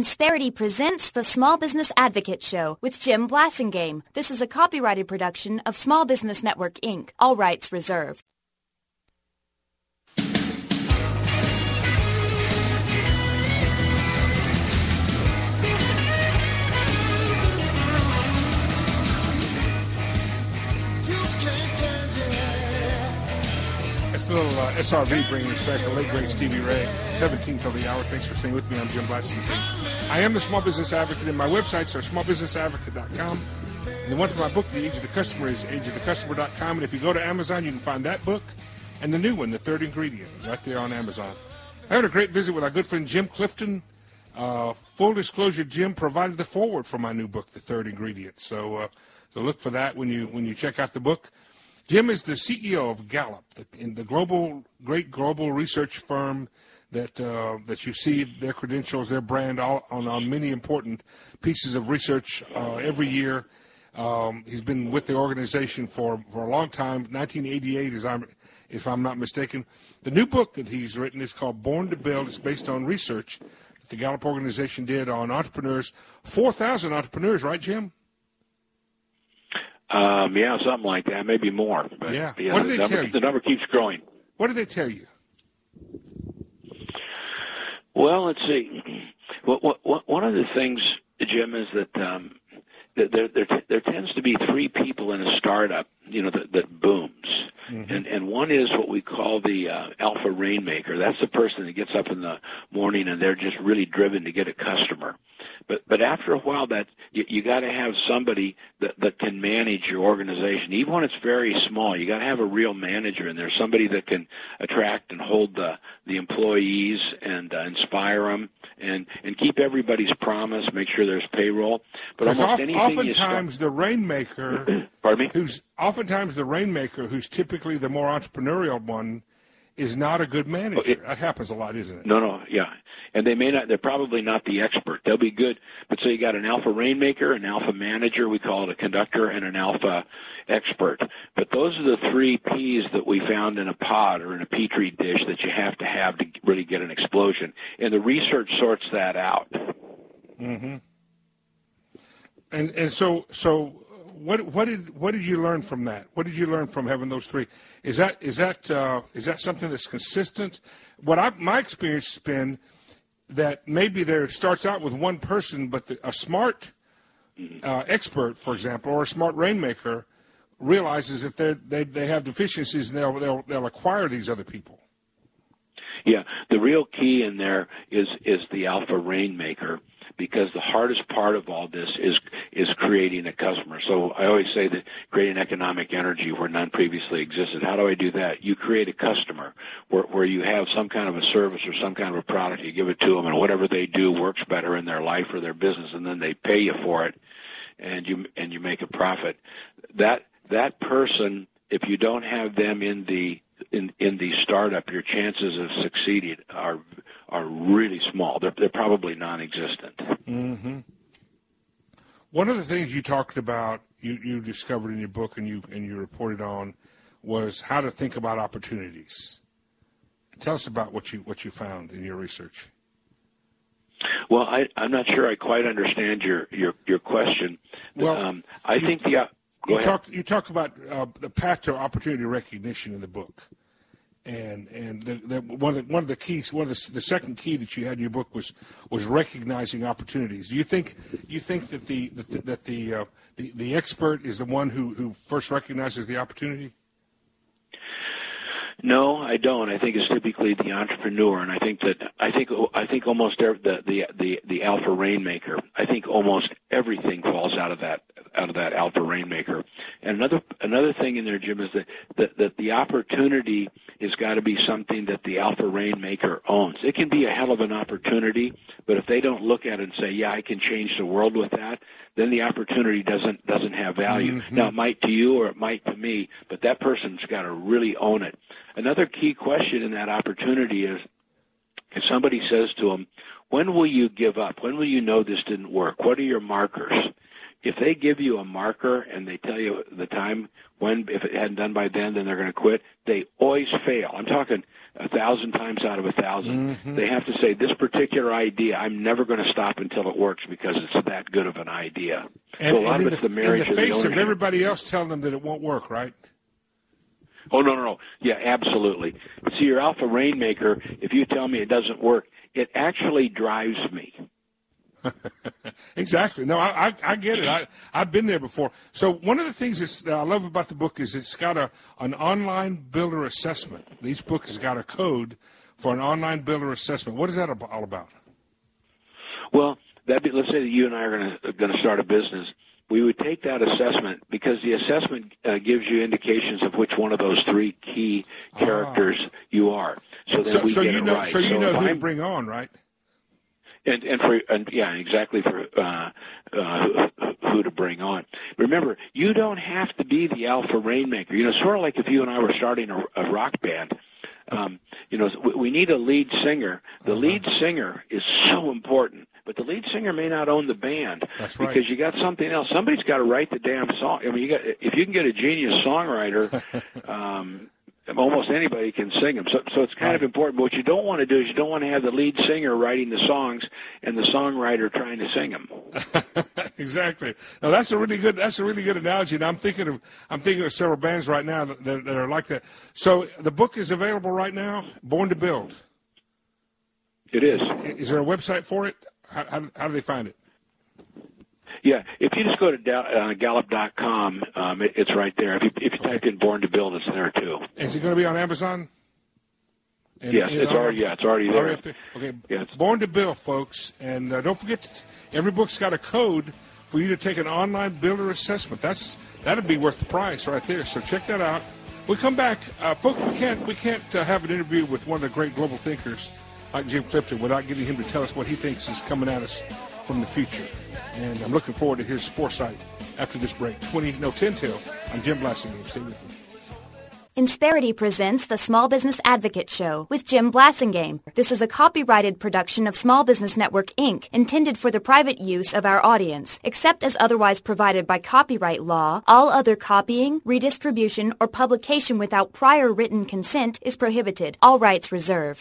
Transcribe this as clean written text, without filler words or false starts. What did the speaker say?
Insperity presents the Small Business Advocate Show with Jim Blasingame. This is a copyrighted production of Small Business Network, Inc., all rights reserved. It's a little SRV bringing us back to late great Stevie Ray, 17 till the hour. Thanks for staying with me. I'm Jim Blasingame. I am the Small Business Advocate, and my websites are smallbusinessadvocate.com. And the one for my book, The Age of the Customer, is ageofthecustomer.com. And if you go to Amazon, you can find that book and the new one, The Third Ingredient, right there on Amazon. I had a great visit with our good friend Jim Clifton. Full disclosure, Jim provided the foreword for my new book, The Third Ingredient. So look for that when you check out the book. Jim is the CEO of Gallup, the great global research firm that you see their credentials, their brand on many important pieces of research every year. He's been with the organization for a long time, 1988, if I'm not mistaken. The new book that he's written is called Born to Build. It's based on research that the Gallup organization did on entrepreneurs, 4,000 entrepreneurs, right, Jim? Yeah, something like that, maybe more. But, yeah. What did they tell you? The number keeps growing. What did they tell you? Well, let's see. One of the things, Jim, is that there tends to be three people in a startup, that booms. Mm-hmm. And one is what we call the alpha rainmaker. That's the person that gets up in the morning and they're just really driven to get a customer. But after a while, that you got to have somebody that can manage your organization, even when it's very small. You got to have a real manager in there, somebody that can attract and hold the employees and inspire them and keep everybody's promise, make sure there's payroll. But oftentimes the rainmaker, pardon me, oftentimes the rainmaker, who's typically the more entrepreneurial one, is not a good manager. That happens a lot, isn't it? No, yeah. And they're probably not the expert. They'll be good. But so you got an alpha rainmaker, an alpha manager, we call it a conductor, and an alpha expert. But those are the three P's that we found in a pod or in a petri dish that you have to really get an explosion. And the research sorts that out. Mm-hmm. And so what did you learn from that? What did you learn from having those three? Is that something that's consistent? My experience has been that maybe there starts out with one person, but a smart expert, for example, or a smart rainmaker realizes that they have deficiencies and they'll acquire these other people. Yeah, the real key in there is the alpha rainmaker, because the hardest part of all this is creating a customer. So I always say that creating economic energy where none previously existed. How do I do that? You create a customer where you have some kind of a service or some kind of a product. You give it to them, and whatever they do works better in their life or their business, and then they pay you for it, and you make a profit. That person, if you don't have them in the startup, your chances of succeeding are really small. They're probably non-existent. Mm-hmm. One of the things you talked about, you discovered in your book and you reported on, was how to think about opportunities. Tell us about what you found in your research. Well, I'm not sure I quite understand your question. Well, I think you talk about the path to opportunity recognition in the book. And one of the keys, the second key that you had in your book was recognizing opportunities. Do you think that the expert is the one who first recognizes the opportunity? No, I don't. I think it's typically the entrepreneur, and I think almost the alpha rainmaker. I think almost everything falls out of that alpha rainmaker. And another thing in there, Jim, is that the opportunity has got to be something that the alpha rainmaker owns. It can be a hell of an opportunity, but if they don't look at it and say, "Yeah, I can change the world with that," then the opportunity doesn't have value. Mm-hmm. Now, it might to you or it might to me, but that person's got to really own it. Another key question in that opportunity is, if somebody says to them, "When will you give up? When will you know this didn't work? What are your markers?" If they give you a marker and they tell you the time when, if it hadn't done by then they're going to quit, they always fail. I'm talking 1,000 times out of 1,000, they have to say, this particular idea, I'm never going to stop until it works because it's that good of an idea. And, so a lot of it's the marriage in the face of of everybody else telling them that it won't work, right? Oh, no. Yeah, absolutely. See, your Alpha Rainmaker, if you tell me it doesn't work, it actually drives me. Exactly. No, I get it. I've been there before. So one of the things that I love about the book is it's got an online builder assessment. Each book has got a code for an online builder assessment. What is that all about? Well, let's say that you and I are going to start a business. We would take that assessment because the assessment gives you indications of which one of those three key characters you are. So then we get it right. So you know who to bring on, right? And exactly for who to bring on. Remember, you don't have to be the Alpha Rainmaker. Sort of like if you and I were starting a rock band. We need a lead singer. The lead singer is so important, but the lead singer may not own the band. That's right. Because you got something else. Somebody's got to write the damn song. I mean, if you can get a genius songwriter. Almost anybody can sing them, so it's kind of important. But what you don't want to do is you don't want to have the lead singer writing the songs and the songwriter trying to sing them. Exactly. Now that's a really good analogy. And I'm thinking of several bands right now that are like that. So the book is available right now. Born to Build. It is. Is there a website for it? How do they find it? Yeah, if you just go to Gallup.com, it's right there. If you type in "Born to Build," it's there too. Is it going to be on Amazon? Yes, it's already there. Okay, yes. Born to Build, folks, and don't forget, every book's got a code for you to take an online builder assessment. That'd be worth the price right there. So check that out. We come back, folks. We can't have an interview with one of the great global thinkers like Jim Clifton without getting him to tell us what he thinks is coming at us from the future. And I'm looking forward to his foresight after this break. 10 till. I'm Jim Blasingame. Stay with me. Insperity presents the Small Business Advocate Show with Jim Blasingame. This is a copyrighted production of Small Business Network, Inc., intended for the private use of our audience. Except as otherwise provided by copyright law, all other copying, redistribution, or publication without prior written consent is prohibited. All rights reserved.